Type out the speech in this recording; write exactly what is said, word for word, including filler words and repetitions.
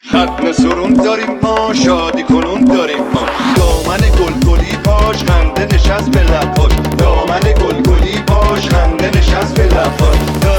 ختم سرون داریم ما، شادی کنون داریم ما. دامن گلگلی پاش خنده نشست به لباش، دامن گلگلی پاش خنده نشست به لباش.